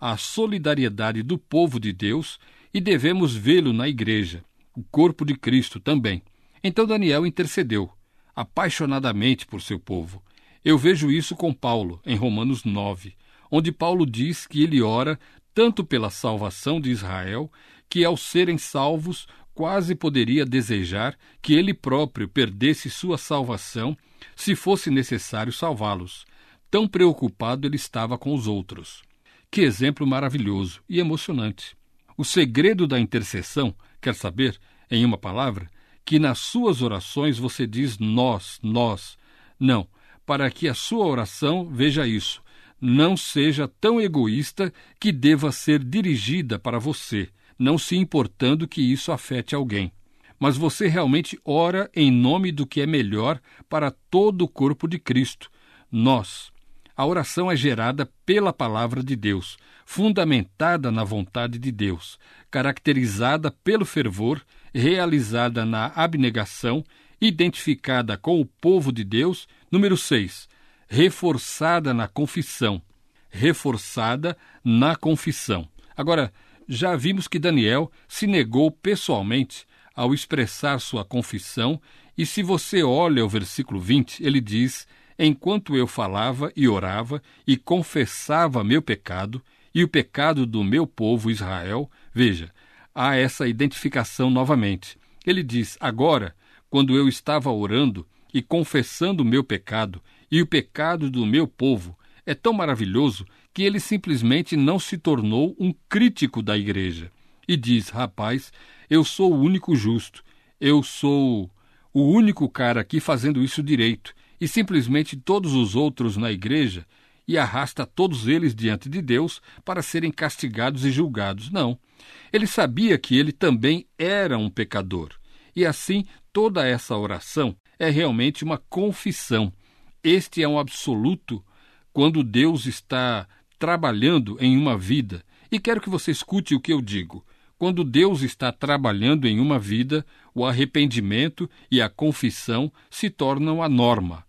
a solidariedade do povo de Deus e devemos vê-lo na igreja, o corpo de Cristo também. Então Daniel intercedeu apaixonadamente por seu povo. Eu vejo isso com Paulo, em Romanos 9, onde Paulo diz que ele ora tanto pela salvação de Israel, que ao serem salvos quase poderia desejar que ele próprio perdesse sua salvação se fosse necessário salvá-los. Tão preocupado ele estava com os outros. Que exemplo maravilhoso e emocionante. O segredo da intercessão, quer saber, em uma palavra, que nas suas orações você diz nós. Não, para que a sua oração, veja isso, não seja tão egoísta que deva ser dirigida para você, não se importando que isso afete alguém. Mas você realmente ora em nome do que é melhor para todo o corpo de Cristo, nós. A oração é gerada pela palavra de Deus, fundamentada na vontade de Deus, caracterizada pelo fervor, realizada na abnegação, identificada com o povo de Deus. Número 6. Reforçada na confissão. Reforçada na confissão. Agora, já vimos que Daniel se negou pessoalmente ao expressar sua confissão, e se você olha o versículo 20, ele diz: enquanto eu falava e orava e confessava meu pecado e o pecado do meu povo Israel, veja, há essa identificação novamente. Ele diz: agora, quando eu estava orando e confessando o meu pecado e o pecado do meu povo, é tão maravilhoso que ele simplesmente não se tornou um crítico da igreja. E diz: rapaz, eu sou o único justo, eu sou o único cara aqui fazendo isso direito, e simplesmente todos os outros na igreja, e arrasta todos eles diante de Deus para serem castigados e julgados. Não. Ele sabia que ele também era um pecador. E assim, toda essa oração é realmente uma confissão. Este é um absoluto quando Deus está trabalhando em uma vida. E quero que você escute o que eu digo. Quando Deus está trabalhando em uma vida, o arrependimento e a confissão se tornam a norma.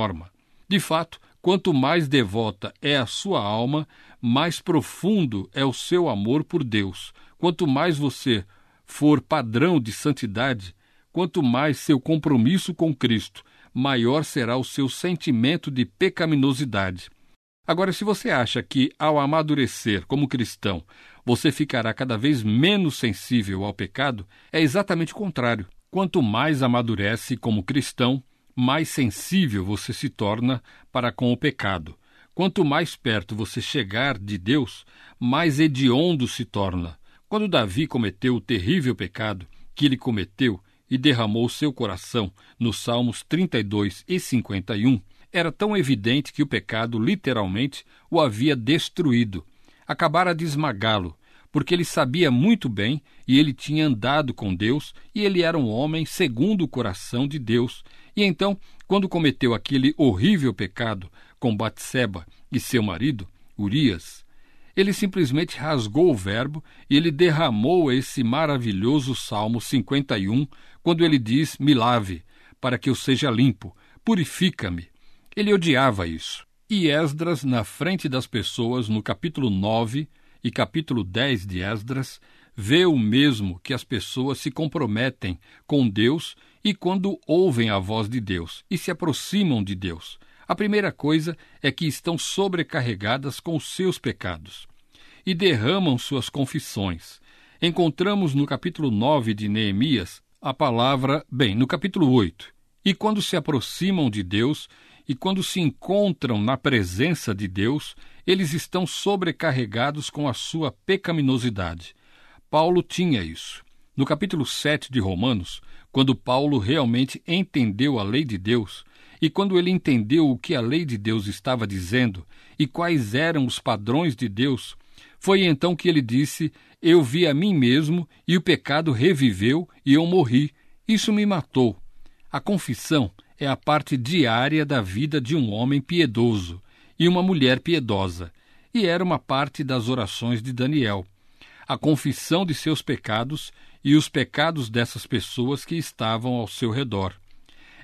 De fato, quanto mais devota é a sua alma, mais profundo é o seu amor por Deus. Quanto mais você for padrão de santidade, quanto mais seu compromisso com Cristo, maior será o seu sentimento de pecaminosidade. Agora, se você acha que, ao amadurecer como cristão, você ficará cada vez menos sensível ao pecado, é exatamente o contrário. Quanto mais amadurece como cristão, mais sensível você se torna para com o pecado. Quanto mais perto você chegar de Deus, mais hediondo se torna. Quando Davi cometeu o terrível pecado que ele cometeu e derramou seu coração nos Salmos 32 e 51, era tão evidente que o pecado literalmente o havia destruído. Acabara de esmagá-lo, porque ele sabia muito bem e ele tinha andado com Deus e ele era um homem segundo o coração de Deus. E então, quando cometeu aquele horrível pecado com Batseba e seu marido, Urias, ele simplesmente rasgou o verbo e ele derramou esse maravilhoso Salmo 51, quando ele diz: me lave, para que eu seja limpo, purifica-me. Ele odiava isso. E Esdras, na frente das pessoas, no capítulo 9 e capítulo 10 de Esdras, vê o mesmo que as pessoas se comprometem com Deus e quando ouvem a voz de Deus e se aproximam de Deus. A primeira coisa é que estão sobrecarregadas com os seus pecados e derramam suas confissões. Encontramos no capítulo 9 de Neemias a palavra, no capítulo 8, e quando se aproximam de Deus e quando se encontram na presença de Deus, eles estão sobrecarregados com a sua pecaminosidade. Paulo tinha isso. No capítulo 7 de Romanos, quando Paulo realmente entendeu a lei de Deus, e quando ele entendeu o que a lei de Deus estava dizendo e quais eram os padrões de Deus, foi então que ele disse: eu vi a mim mesmo e o pecado reviveu e eu morri. Isso me matou. A confissão é a parte diária da vida de um homem piedoso e uma mulher piedosa, e era uma parte das orações de Daniel. A confissão de seus pecados e os pecados dessas pessoas que estavam ao seu redor.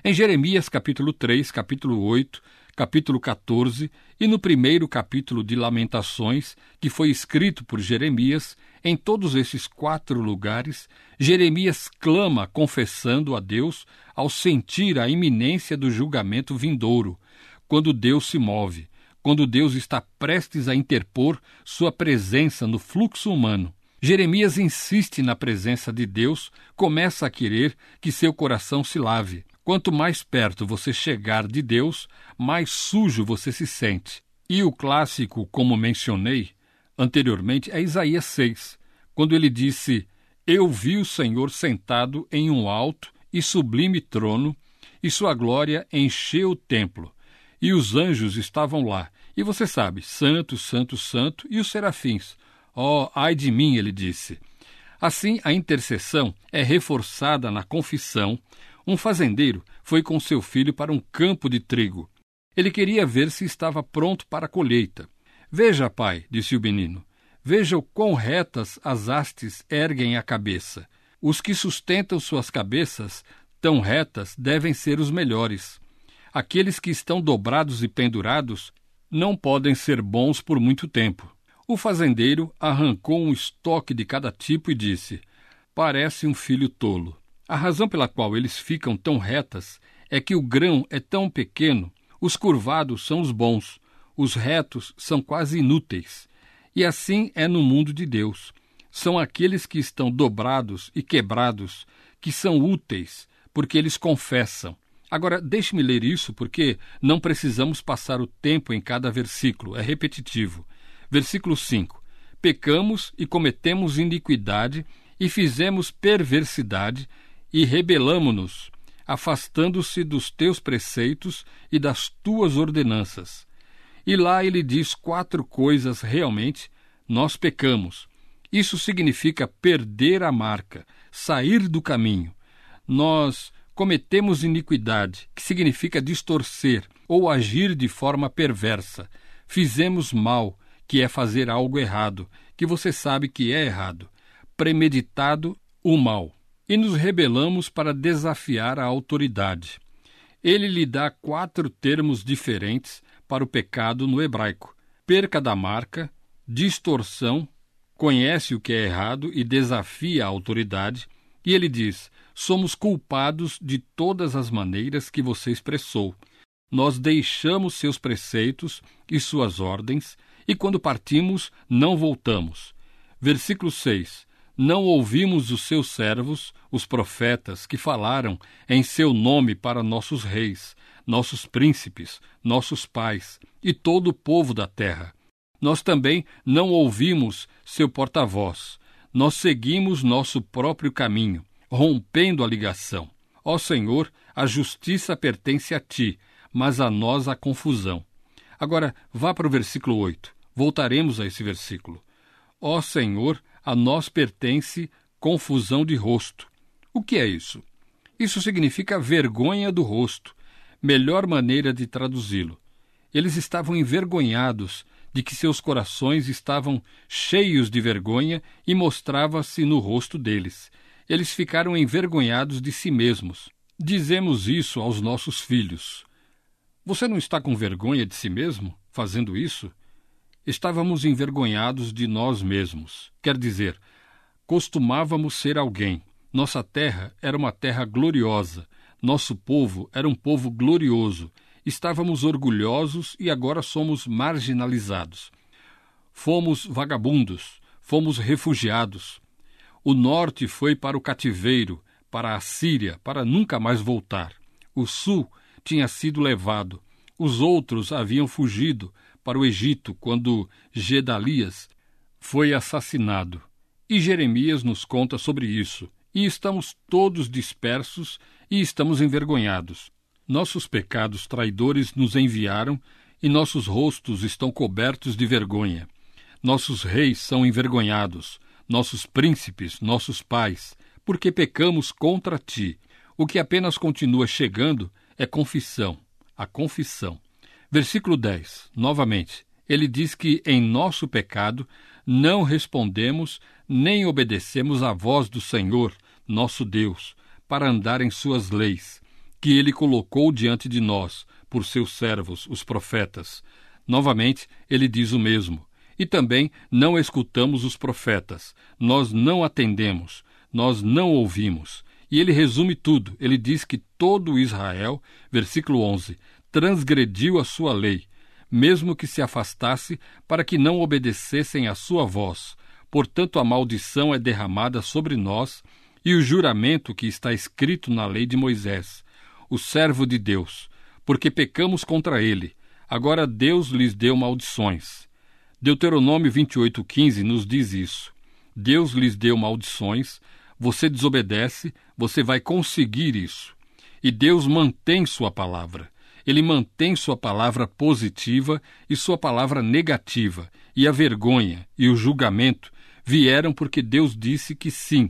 Em Jeremias capítulo 3, capítulo 8, capítulo 14 e no primeiro capítulo de Lamentações, que foi escrito por Jeremias, em todos esses 4 lugares, Jeremias clama confessando a Deus ao sentir a iminência do julgamento vindouro, quando Deus se move, quando Deus está prestes a interpor sua presença no fluxo humano. Jeremias insiste na presença de Deus, começa a querer que seu coração se lave. Quanto mais perto você chegar de Deus, mais sujo você se sente. E o clássico, como mencionei anteriormente, é Isaías 6, quando ele disse: Eu vi o Senhor sentado em um alto e sublime trono, e sua glória encheu o templo. E os anjos estavam lá. E você sabe, santo, santo, santo, e os serafins. Oh, ai de mim, ele disse. Assim, a intercessão é reforçada na confissão. Um fazendeiro foi com seu filho para um campo de trigo. Ele queria ver se estava pronto para a colheita. Veja, pai, disse o menino, veja o quão retas as hastes erguem a cabeça. Os que sustentam suas cabeças tão retas devem ser os melhores. Aqueles que estão dobrados e pendurados não podem ser bons por muito tempo. O fazendeiro arrancou um estoque de cada tipo e disse: Parece um filho tolo. A razão pela qual eles ficam tão retas é que o grão é tão pequeno. Os curvados são os bons, os retos são quase inúteis. E assim é no mundo de Deus. São aqueles que estão dobrados e quebrados que são úteis, porque eles confessam. Agora, deixe-me ler isso, porque não precisamos passar o tempo em cada versículo, é repetitivo. Versículo 5. Pecamos e cometemos iniquidade e fizemos perversidade e rebelamo-nos, afastando-se dos teus preceitos e das tuas ordenanças. E lá ele diz 4 coisas realmente: nós pecamos. Isso significa perder a marca, sair do caminho. Nós cometemos iniquidade, que significa distorcer ou agir de forma perversa. Fizemos mal, que é fazer algo errado, que você sabe que é errado. Premeditado o mal. E nos rebelamos para desafiar a autoridade. Ele lhe dá 4 termos diferentes para o pecado no hebraico: perca da marca, distorção, conhece o que é errado e desafia a autoridade. E ele diz: somos culpados de todas as maneiras que você expressou. Nós deixamos seus preceitos e suas ordens, e quando partimos, não voltamos. Versículo 6. Não ouvimos os seus servos, os profetas, que falaram em seu nome para nossos reis, nossos príncipes, nossos pais e todo o povo da terra. Nós também não ouvimos seu porta-voz. Nós seguimos nosso próprio caminho, rompendo a ligação. Ó Senhor, a justiça pertence a ti, mas a nós a confusão. Agora, vá para o versículo 8. Voltaremos a esse versículo. Ó Senhor, a nós pertence confusão de rosto. O que é isso? Isso significa vergonha do rosto. Melhor maneira de traduzi-lo. Eles estavam envergonhados de que seus corações estavam cheios de vergonha e mostrava-se no rosto deles. Eles ficaram envergonhados de si mesmos. Dizemos isso aos nossos filhos. Você não está com vergonha de si mesmo fazendo isso? Estávamos envergonhados de nós mesmos. Quer dizer, costumávamos ser alguém. Nossa terra era uma terra gloriosa. Nosso povo era um povo glorioso. Estávamos orgulhosos e agora somos marginalizados. Fomos vagabundos, fomos refugiados. O norte foi para o cativeiro, para a Síria, para nunca mais voltar. O sul tinha sido levado. Os outros haviam fugido para o Egito quando Gedalias foi assassinado. E Jeremias nos conta sobre isso. E estamos todos dispersos e estamos envergonhados. Nossos pecados traidores nos enviaram e nossos rostos estão cobertos de vergonha. Nossos reis são envergonhados, nossos príncipes, nossos pais, porque pecamos contra ti. O que apenas continua chegando é confissão, a confissão. Versículo 10, novamente, ele diz que em nosso pecado não respondemos nem obedecemos à voz do Senhor, nosso Deus, para andar em suas leis. que ele colocou diante de nós, por seus servos, os profetas. Novamente, ele diz o mesmo. E também não escutamos os profetas, nós não atendemos, nós não ouvimos. E ele resume tudo, ele diz que todo Israel, versículo 11, transgrediu a sua lei, mesmo que se afastasse para que não obedecessem à sua voz. Portanto, a maldição é derramada sobre nós e o juramento que está escrito na lei de Moisés, o servo de Deus, porque pecamos contra ele. Agora Deus lhes deu maldições. Deuteronômio 28:15 nos diz isso. Deus lhes deu maldições, você desobedece, você vai conseguir isso. E Deus mantém sua palavra. Ele mantém sua palavra positiva e sua palavra negativa. E a vergonha e o julgamento vieram porque Deus disse que sim,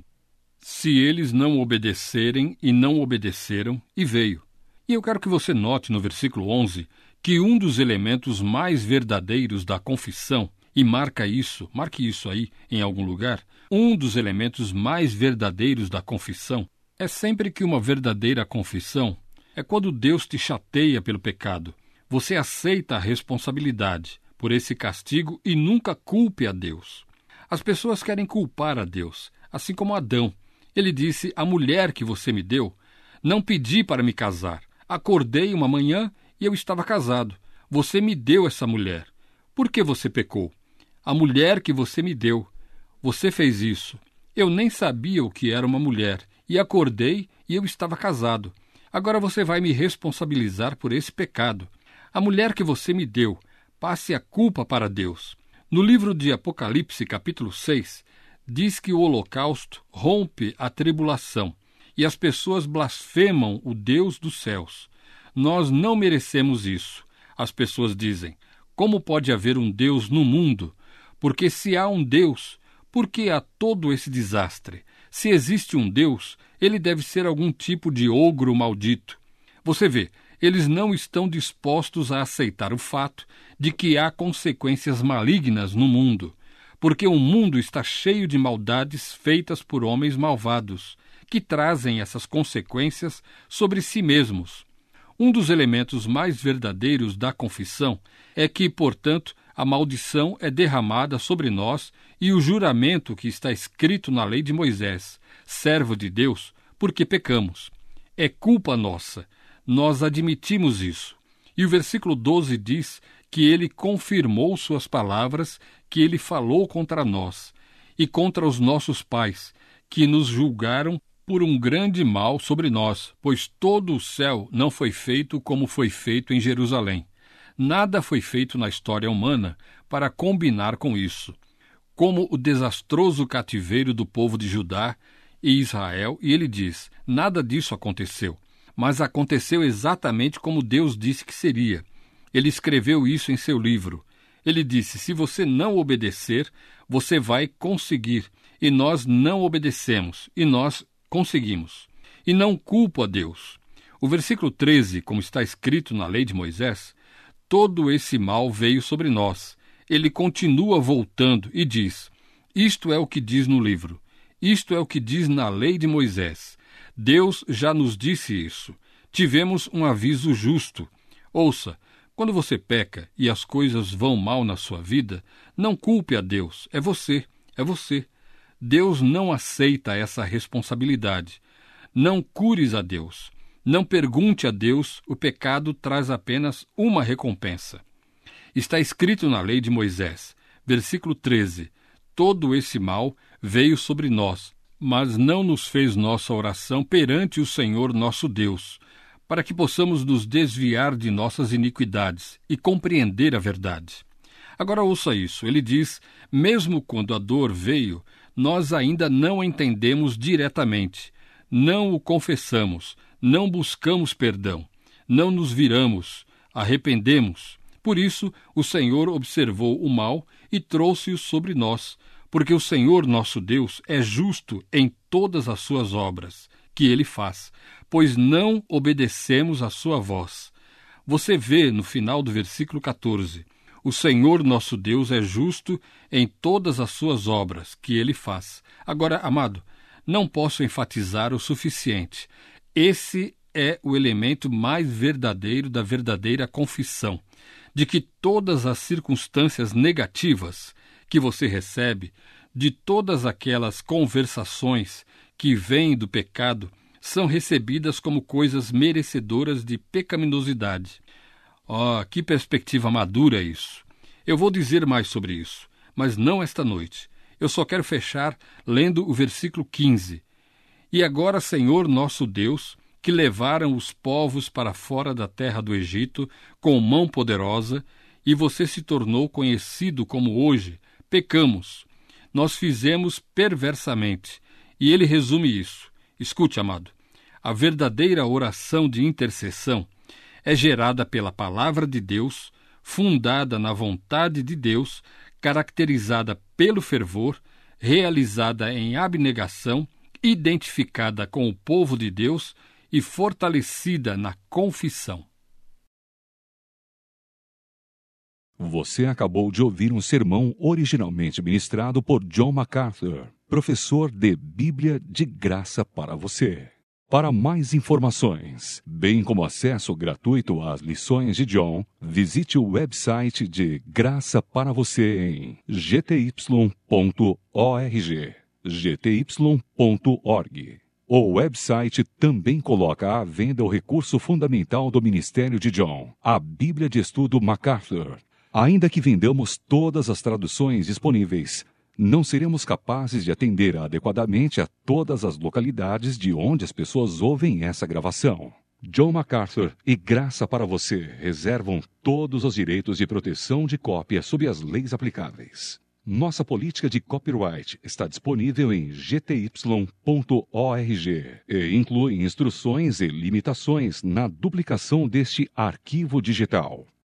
se eles não obedecerem e não obedeceram, e veio. E eu quero que você note no versículo 11 que um dos elementos mais verdadeiros da confissão, e marque isso aí em algum lugar, um dos elementos mais verdadeiros da confissão é sempre que uma verdadeira confissão é quando Deus te chateia pelo pecado. Você aceita a responsabilidade por esse castigo e nunca culpe a Deus. As pessoas querem culpar a Deus, assim como Adão. Ele disse, a mulher que você me deu, não pedi para me casar. Acordei uma manhã e eu estava casado. Você me deu essa mulher. Por que você pecou? A mulher que você me deu. Você fez isso. Eu nem sabia o que era uma mulher. E acordei e eu estava casado. Agora você vai me responsabilizar por esse pecado. A mulher que você me deu, passe a culpa para Deus. No livro de Apocalipse, capítulo 6, diz que o holocausto rompe a tribulação e as pessoas blasfemam o Deus dos céus. Nós não merecemos isso. As pessoas dizem, como pode haver um Deus no mundo? Porque se há um Deus, por que há todo esse desastre? Se existe um Deus, ele deve ser algum tipo de ogro maldito. Você vê, eles não estão dispostos a aceitar o fato de que há consequências malignas no mundo, porque o mundo está cheio de maldades feitas por homens malvados, que trazem essas consequências sobre si mesmos. Um dos elementos mais verdadeiros da confissão é que, portanto, a maldição é derramada sobre nós e o juramento que está escrito na lei de Moisés, servo de Deus, porque pecamos. É culpa nossa. Nós admitimos isso. E o versículo 12 diz que ele confirmou suas palavras que ele falou contra nós e contra os nossos pais, que nos julgaram por um grande mal sobre nós, pois todo o céu não foi feito como foi feito em Jerusalém. Nada foi feito na história humana para combinar com isso. Como o desastroso cativeiro do povo de Judá e Israel, e ele diz, nada disso aconteceu, mas aconteceu exatamente como Deus disse que seria. Ele escreveu isso em seu livro. Ele disse, se você não obedecer, você vai conseguir. E nós não obedecemos, e nós conseguimos. E não culpo a Deus. O versículo 13, como está escrito na lei de Moisés, todo esse mal veio sobre nós. Ele continua voltando e diz, isto é o que diz no livro, isto é o que diz na lei de Moisés. Deus já nos disse isso. Tivemos um aviso justo. Ouça, quando você peca e as coisas vão mal na sua vida, não culpe a Deus, é você. Deus não aceita essa responsabilidade. Não cures a Deus. Não pergunte a Deus, o pecado traz apenas uma recompensa. Está escrito na lei de Moisés, versículo 13, todo esse mal veio sobre nós, mas não nos fez nossa oração perante o Senhor nosso Deus, para que possamos nos desviar de nossas iniquidades e compreender a verdade. Agora ouça isso, ele diz, mesmo quando a dor veio, nós ainda não entendemos diretamente, não o confessamos, não buscamos perdão, não nos viramos, arrependemos. Por isso, o Senhor observou o mal e trouxe-o sobre nós, porque o Senhor nosso Deus é justo em todas as suas obras que ele faz, pois não obedecemos à sua voz. Você vê no final do versículo 14, o Senhor nosso Deus é justo em todas as suas obras que ele faz. Agora, amado, não posso enfatizar o suficiente. Esse é o elemento mais verdadeiro da verdadeira confissão, de que todas as circunstâncias negativas que você recebe, de todas aquelas conversações que vêm do pecado, são recebidas como coisas merecedoras de pecaminosidade. Oh, que perspectiva madura isso! Eu vou dizer mais sobre isso, mas não esta noite. Eu só quero fechar lendo o versículo 15. E agora, Senhor nosso Deus, que levaram os povos para fora da terra do Egito com mão poderosa, e você se tornou conhecido como hoje, pecamos. Nós fizemos perversamente. E ele resume isso. Escute, amado. A verdadeira oração de intercessão é gerada pela palavra de Deus, fundada na vontade de Deus, caracterizada pelo fervor, realizada em abnegação, identificada com o povo de Deus e fortalecida na confissão. Você acabou de ouvir um sermão originalmente ministrado por John MacArthur, professor de Bíblia de Graça para você. Para mais informações, bem como acesso gratuito às lições de John, visite o website de Graça para você em gty.org. gty.org. O website também coloca à venda o recurso fundamental do ministério de John, a Bíblia de Estudo MacArthur. Ainda que vendamos todas as traduções disponíveis, não seremos capazes de atender adequadamente a todas as localidades de onde as pessoas ouvem essa gravação. John MacArthur e Graça para você reservam todos os direitos de proteção de cópia sob as leis aplicáveis. Nossa política de copyright está disponível em gty.org e inclui instruções e limitações na duplicação deste arquivo digital.